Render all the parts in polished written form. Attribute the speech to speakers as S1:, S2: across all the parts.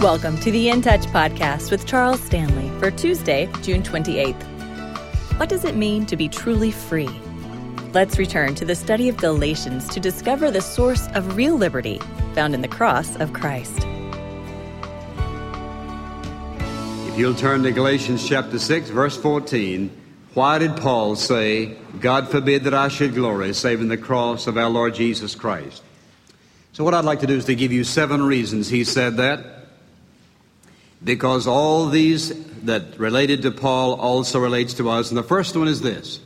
S1: Welcome to the In Touch podcast with Charles Stanley for Tuesday, June 28th. What does it mean to be truly free? Let's return to the study of Galatians to discover the source of real liberty found in the cross of Christ.
S2: If you'll turn to Galatians chapter 6, verse 14, why did Paul say, God forbid that I should glory, save in the cross of our Lord Jesus Christ? So what I'd like to do is to give you 7 reasons he said that, because all these that related to Paul also relates to us. And the first one is this.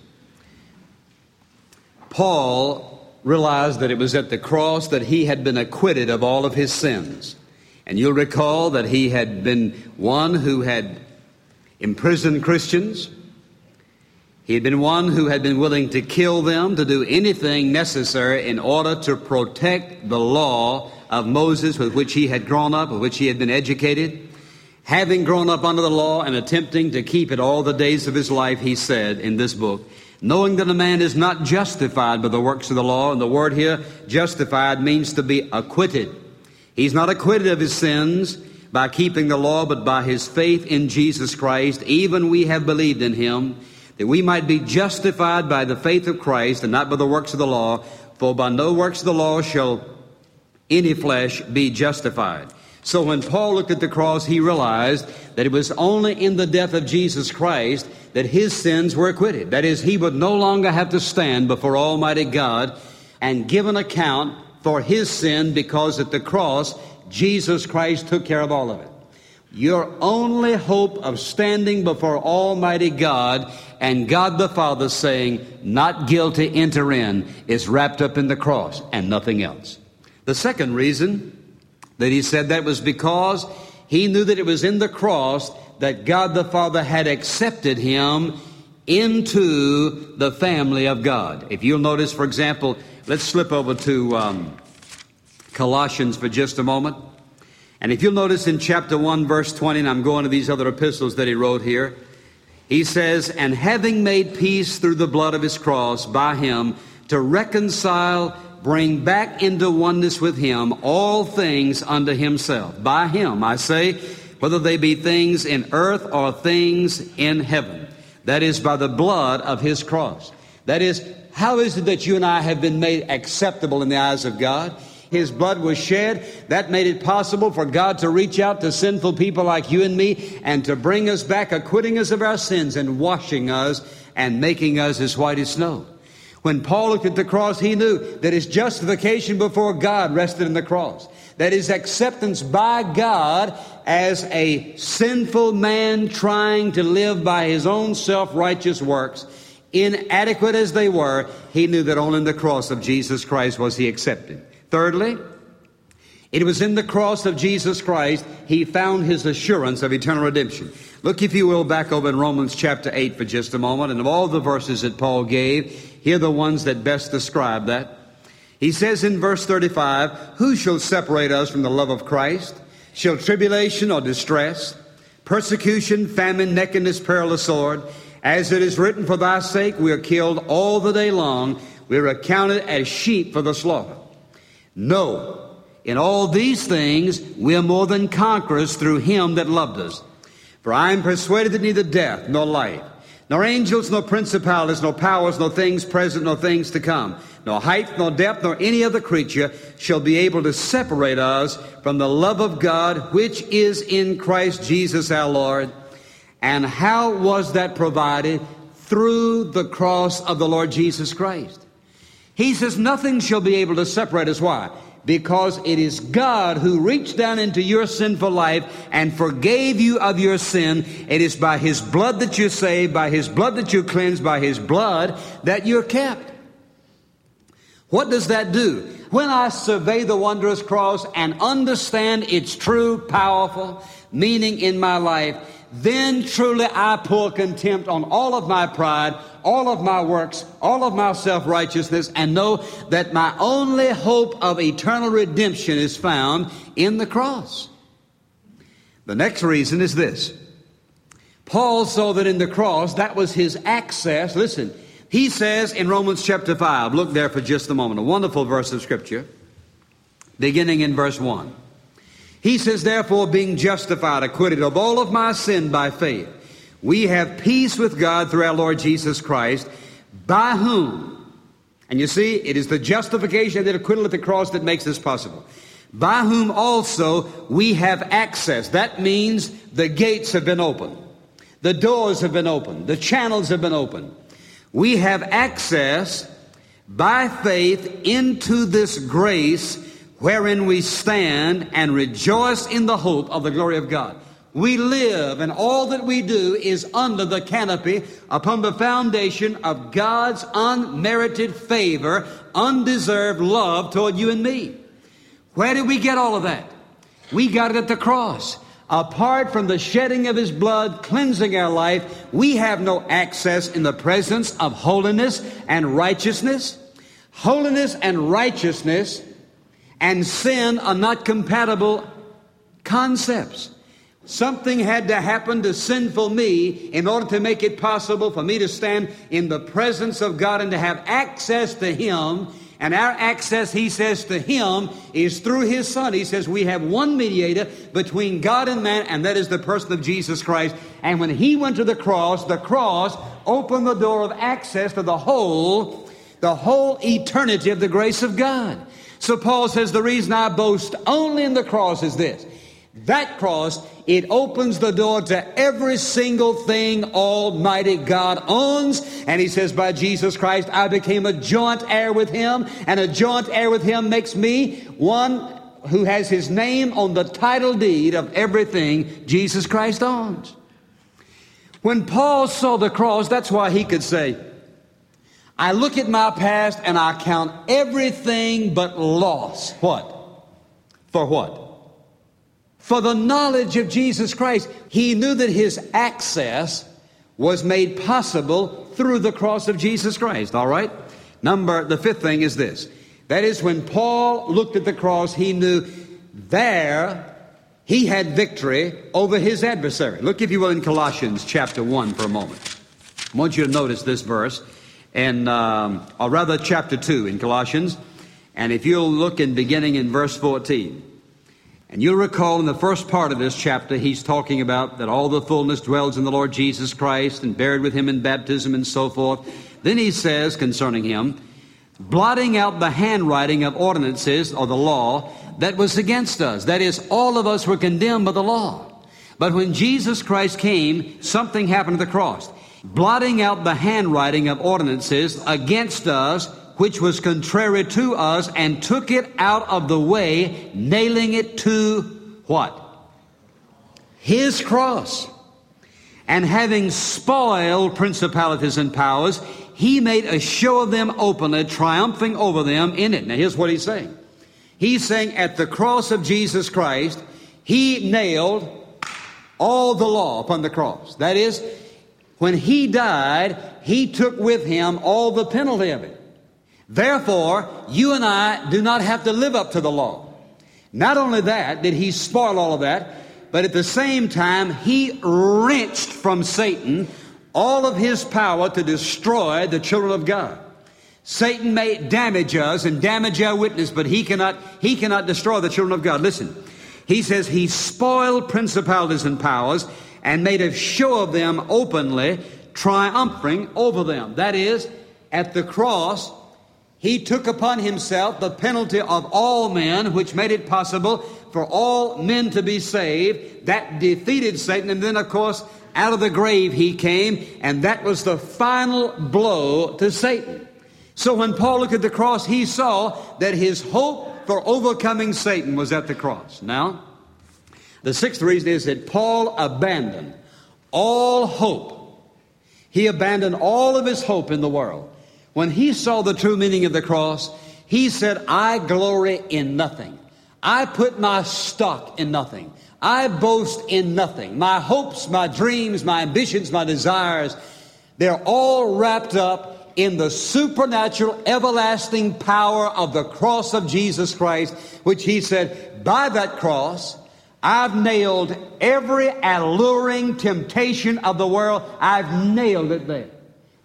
S2: Paul realized that it was at the cross that he had been acquitted of all of his sins. And you'll recall that he had been one who had imprisoned Christians. He had been one who had been willing to kill them, to do anything necessary in order to protect the law of Moses with which he had grown up, with which he had been educated. Having grown up under the law and attempting to keep it all the days of his life, he said in this book, knowing that a man is not justified by the works of the law, and the word here, justified, means to be acquitted. He's not acquitted of his sins by keeping the law, but by his faith in Jesus Christ. Even we have believed in him, that we might be justified by the faith of Christ and not by the works of the law. For by no works of the law shall any flesh be justified. So when Paul looked at the cross, he realized that it was only in the death of Jesus Christ that his sins were acquitted. That is, he would no longer have to stand before Almighty God and give an account for his sin, because at the cross, Jesus Christ took care of all of it. Your only hope of standing before Almighty God and God the Father saying, not guilty, enter in, is wrapped up in the cross and nothing else. The second reason that he said that was because he knew that it was in the cross that God the Father had accepted him into the family of God. If you'll notice, for example, let's slip over to Colossians for just a moment. And if you'll notice in chapter 1, verse 20, and I'm going to these other epistles that he wrote here, he says, and having made peace through the blood of his cross by him, to reconcile, bring back into oneness with him all things unto himself. By him, I say, whether they be things in earth or things in heaven. That is by the blood of his cross. That is, how is it that you and I have been made acceptable in the eyes of God? His blood was shed. That made it possible for God to reach out to sinful people like you and me and to bring us back, acquitting us of our sins and washing us and making us as white as snow. When Paul looked at the cross, he knew that his justification before God rested in the cross. That his acceptance by God as a sinful man trying to live by his own self-righteous works, inadequate as they were, he knew that only in the cross of Jesus Christ was he accepted. Thirdly, it was in the cross of Jesus Christ he found his assurance of eternal redemption. Look, if you will, back over in Romans chapter 8 for just a moment. And of all the verses that Paul gave, here are the ones that best describe that. He says in verse 35, who shall separate us from the love of Christ? Shall tribulation or distress, persecution, famine, nakedness, peril, or sword? As it is written, for thy sake we are killed all the day long. We are accounted as sheep for the slaughter. No, in all these things we are more than conquerors through him that loved us. For I am persuaded that neither death, nor life, nor angels, nor principalities, nor powers, nor things present, nor things to come, nor height, nor depth, nor any other creature shall be able to separate us from the love of God, which is in Christ Jesus our Lord. And how was that provided? Through the cross of the Lord Jesus Christ. He says nothing shall be able to separate us. Why? Because it is God who reached down into your sinful life and forgave you of your sin. It is by his blood that you're saved, by his blood that you're cleansed, by his blood that you're kept. What does that do? When I survey the wondrous cross and understand its true, powerful meaning in my life, then truly I pour contempt on all of my pride, all of my works, all of my self-righteousness, and know that my only hope of eternal redemption is found in the cross. The next reason is this. Paul saw that in the cross, that was his access. Listen, he says in Romans chapter 5, look there for just a moment, a wonderful verse of Scripture, beginning in verse 1. He says, therefore, being justified, acquitted of all of my sin by faith, we have peace with God through our Lord Jesus Christ, by whom, and you see, it is the justification of the acquittal at the cross that makes this possible, by whom also we have access. That means the gates have been opened. The doors have been opened. The channels have been opened. We have access by faith into this grace wherein we stand and rejoice in the hope of the glory of God. We live, and all that we do is under the canopy upon the foundation of God's unmerited favor, undeserved love toward you and me. Where did we get all of that? We got it at the cross. Apart from the shedding of His blood, cleansing our life, we have no access in the presence of holiness and righteousness. Holiness and righteousness and sin are not compatible concepts. Something had to happen to sinful me in order to make it possible for me to stand in the presence of God and to have access to Him. And our access, He says, to Him is through His Son. He says we have one mediator between God and man, and that is the person of Jesus Christ. And when He went to the cross opened the door of access to the whole eternity of the grace of God. So Paul says the reason I boast only in the cross is this. That cross, it opens the door to every single thing Almighty God owns. And he says, by Jesus Christ, I became a joint heir with Him. And a joint heir with Him makes me one who has His name on the title deed of everything Jesus Christ owns. When Paul saw the cross, that's why he could say, I look at my past and I count everything but loss. What? For what? For the knowledge of Jesus Christ. He knew that his access was made possible through the cross of Jesus Christ. All right? The fifth thing is this. That is, when Paul looked at the cross, he knew there he had victory over his adversary. Look, if you will, in Colossians chapter 1 for a moment. I want you to notice this verse. Or rather chapter 2 in Colossians. And if you'll look beginning in verse 14. And you'll recall in the first part of this chapter, he's talking about that all the fullness dwells in the Lord Jesus Christ and buried with Him in baptism and so forth. Then he says concerning Him, blotting out the handwriting of ordinances or the law that was against us. That is, all of us were condemned by the law. But when Jesus Christ came, something happened at the cross. Blotting out the handwriting of ordinances against us, which was contrary to us, and took it out of the way, nailing it to what? His cross. And having spoiled principalities and powers, He made a show of them openly, triumphing over them in it. Now here's what he's saying. He's saying at the cross of Jesus Christ, He nailed all the law upon the cross. That is, when He died, He took with Him all the penalty of it. Therefore, you and I do not have to live up to the law. Not only that, did He spoil all of that, but at the same time, He wrenched from Satan all of his power to destroy the children of God. Satan may damage us and damage our witness, but he cannot destroy the children of God. Listen, he says He spoiled principalities and powers and made a show of them openly, triumphing over them. That is, at the cross, He took upon Himself the penalty of all men, which made it possible for all men to be saved. That defeated Satan. And then, of course, out of the grave He came, and that was the final blow to Satan. So when Paul looked at the cross, he saw that his hope for overcoming Satan was at the cross. Now, the sixth reason is that Paul abandoned all hope. He abandoned all of his hope in the world. When he saw the true meaning of the cross, he said, I glory in nothing. I put my stock in nothing. I boast in nothing. My hopes, my dreams, my ambitions, my desires, they're all wrapped up in the supernatural, everlasting power of the cross of Jesus Christ, which He said, by that cross, I've nailed every alluring temptation of the world. I've nailed it there.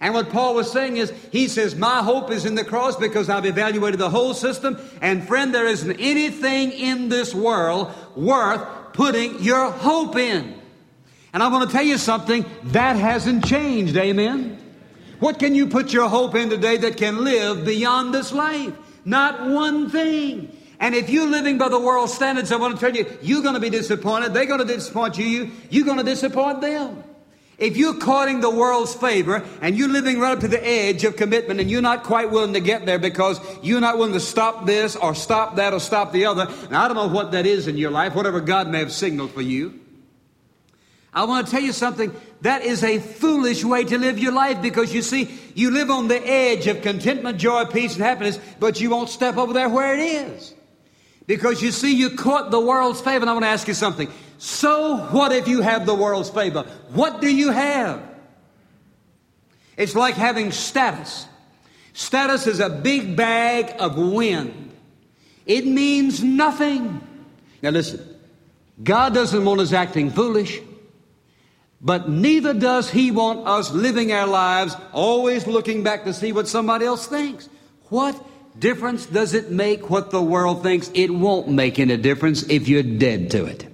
S2: And what Paul was saying is, he says, my hope is in the cross because I've evaluated the whole system. And friend, there isn't anything in this world worth putting your hope in. And I want to tell you something, that hasn't changed, amen? What can you put your hope in today that can live beyond this life? Not one thing. And if you're living by the world's standards, I want to tell you, you're going to be disappointed. They're going to disappoint you. You're going to disappoint them. If you're courting the world's favor and you're living right up to the edge of commitment and you're not quite willing to get there because you're not willing to stop this or stop that or stop the other, and I don't know what that is in your life, whatever God may have signaled for you, I want to tell you something. That is a foolish way to live your life because you see, you live on the edge of contentment, joy, peace, and happiness, but you won't step over there where it is. Because you see, you caught the world's favor. And I want to ask you something. So what if you have the world's favor? What do you have? It's like having status. Status is a big bag of wind. It means nothing. Now listen, God doesn't want us acting foolish, but neither does He want us living our lives always looking back to see what somebody else thinks. What difference does it make what the world thinks? It won't make any difference if you're dead to it.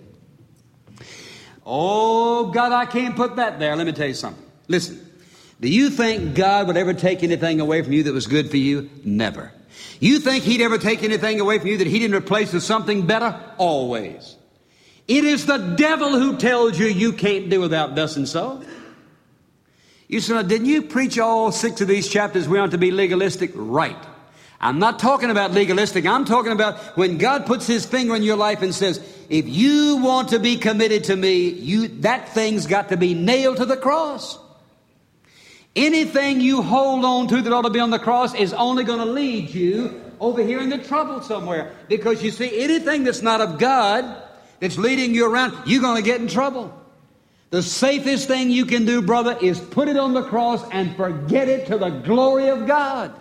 S2: Oh, God, I can't put that there. Let me tell you something. Listen, do you think God would ever take anything away from you that was good for you? Never. You think He'd ever take anything away from you that He didn't replace with something better? Always. It is the devil who tells you you can't do without thus and so. You said, didn't you preach all 6 of these chapters we aren't to be legalistic? Right. I'm not talking about legalistic. I'm talking about when God puts His finger in your life and says, if you want to be committed to me, that thing's got to be nailed to the cross. Anything you hold on to that ought to be on the cross is only going to lead you over here into trouble somewhere. Because you see, anything that's not of God, that's leading you around, you're going to get in trouble. The safest thing you can do, brother, is put it on the cross and forget it to the glory of God.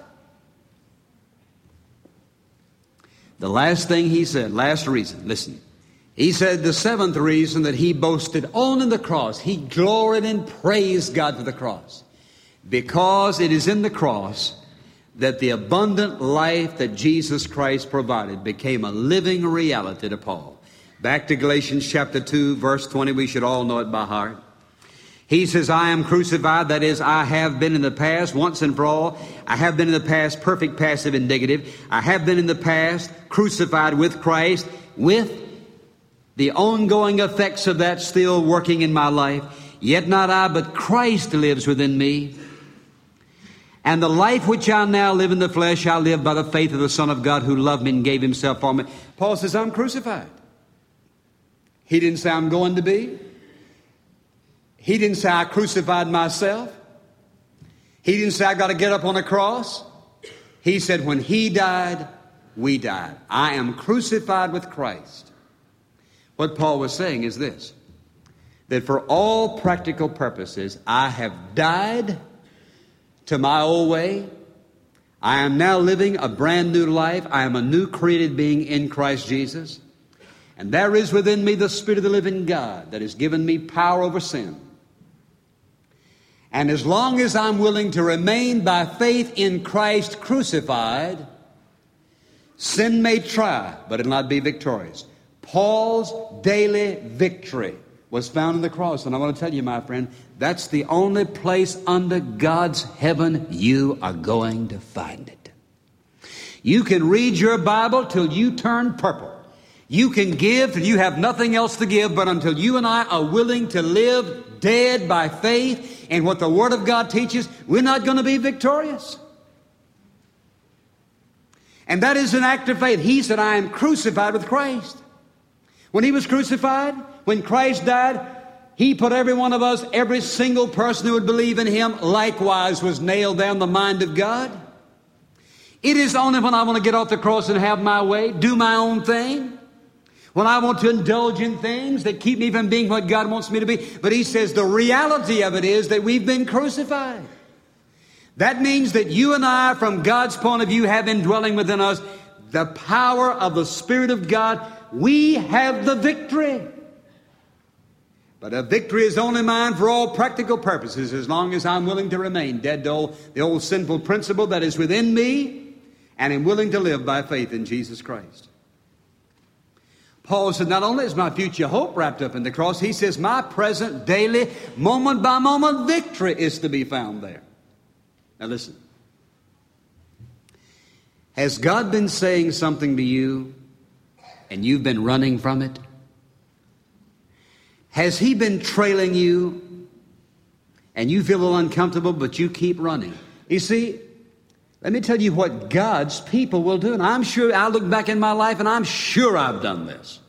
S2: The last thing he said, last reason, listen. He said the 7th reason that he boasted on in the cross. He gloried and praised God for the cross. Because it is in the cross that the abundant life that Jesus Christ provided became a living reality to Paul. Back to Galatians chapter 2, verse 20. We should all know it by heart. He says, I am crucified. That is, I have been in the past, once and for all. I have been in the past, perfect passive indicative. I have been in the past crucified with Christ, with the ongoing effects of that still working in my life. Yet not I, but Christ lives within me. And the life which I now live in the flesh, I live by the faith of the Son of God who loved me and gave Himself for me. Paul says, I'm crucified. He didn't say I'm going to be. He didn't say I crucified myself. He didn't say I got to get up on a cross. He said when He died, we died. I am crucified with Christ. What Paul was saying is this, that for all practical purposes, I have died to my old way. I am now living a brand new life. I am a new created being in Christ Jesus. And there is within me the Spirit of the living God that has given me power over sin. And as long as I'm willing to remain by faith in Christ crucified, sin may try, but it'll not be victorious. Paul's daily victory was found in the cross. And I want to tell you, my friend, that's the only place under God's heaven you are going to find it. You can read your Bible till you turn purple. You can give till you have nothing else to give, but until you and I are willing to live dead by faith in what the Word of God teaches, we're not going to be victorious. And that is an act of faith. He said, I am crucified with Christ. When He was crucified, when Christ died, He put every one of us, every single person who would believe in Him, likewise was nailed down the mind of God. It is only when I want to get off the cross and have my way, do my own thing, when I want to indulge in things that keep me from being what God wants me to be. But He says the reality of it is that we've been crucified. That means that you and I, from God's point of view, have indwelling within us the power of the Spirit of God. We have the victory. But a victory is only mine for all practical purposes as long as I'm willing to remain dead to the old sinful principle that is within me and am willing to live by faith in Jesus Christ. Paul said, not only is my future hope wrapped up in the cross, he says my present, daily, moment by moment victory is to be found there. Now listen. Has God been saying something to you and you've been running from it? Has He been trailing you and you feel a little uncomfortable, but you keep running? You see, let me tell you what God's people will do. And I'm sure, I look back in my life and I'm sure I've done this.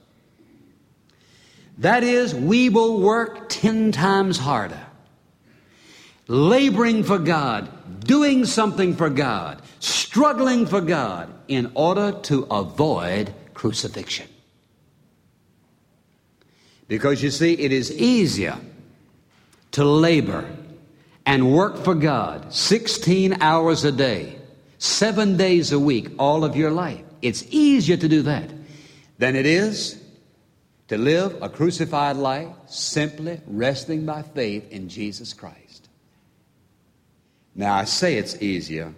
S2: That is, we will work 10 times harder, laboring for God, doing something for God, struggling for God in order to avoid crucifixion. Because you see, it is easier to labor and work for God 16 hours a day, 7 days a week, all of your life. It's easier to do that than it is to live a crucified life simply resting by faith in Jesus Christ. Now, I say it's easier.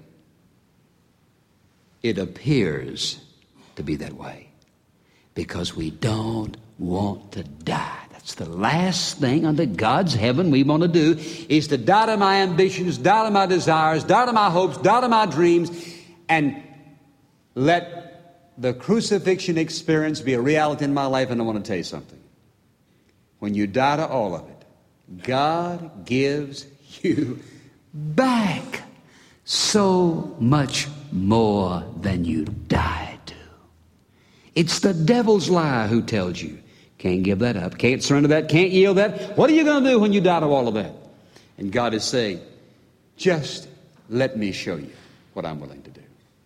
S2: It appears to be that way because we don't want to die. That's the last thing under God's heaven we want to do, is to die to my ambitions, die to my desires, die to my hopes, die to my dreams, and let the crucifixion experience be a reality in my life. And I want to tell you something. When you die to all of it, God gives you back so much more than you died to. It's the devil's lie who tells you, can't give that up, can't surrender that, can't yield that. What are you going to do when you die to all of that? And God is saying, just let me show you what I'm willing to do.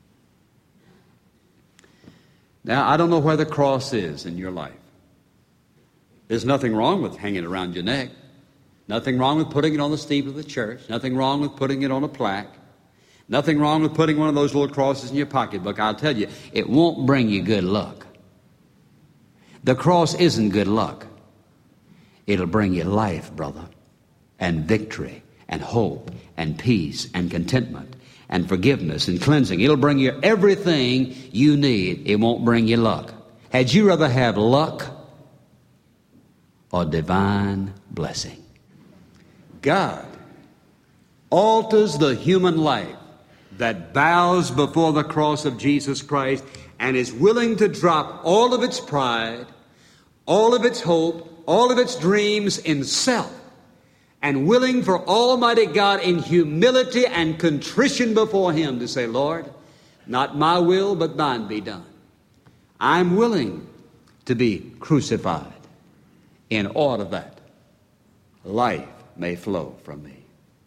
S2: Now, I don't know where the cross is in your life. There's nothing wrong with hanging it around your neck. Nothing wrong with putting it on the steeple of the church. Nothing wrong with putting it on a plaque. Nothing wrong with putting one of those little crosses in your pocketbook. I'll tell you, it won't bring you good luck. The cross isn't good luck. It'll bring you life, brother, and victory, and hope, and peace, and contentment, and forgiveness, and cleansing. It'll bring you everything you need. It won't bring you luck. Had you rather have luck or divine blessing? God alters the human life that bows before the cross of Jesus Christ and is willing to drop all of its pride, all of its hope, all of its dreams in self, and willing for Almighty God in humility and contrition before Him to say, Lord, not my will, but thine be done. I'm willing to be crucified in order that life may flow from me.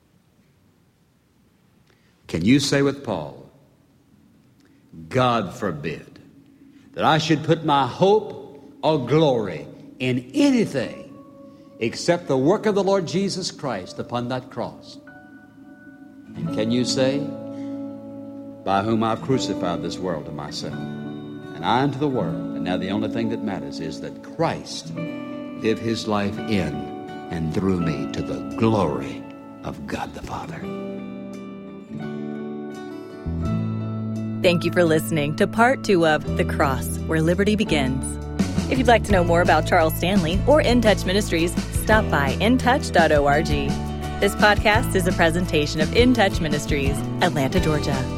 S2: Can you say with Paul, God forbid that I should put my hope or glory in anything except the work of the Lord Jesus Christ upon that cross? And can you say, by whom I've crucified this world to myself, and I unto the world, and now the only thing that matters is that Christ live His life in and through me to the glory of God the Father.
S1: Thank you for listening to Part 2 of The Cross, Where Liberty Begins. If you'd like to know more about Charles Stanley or In Touch Ministries, stop by intouch.org. This podcast is a presentation of In Touch Ministries, Atlanta, Georgia.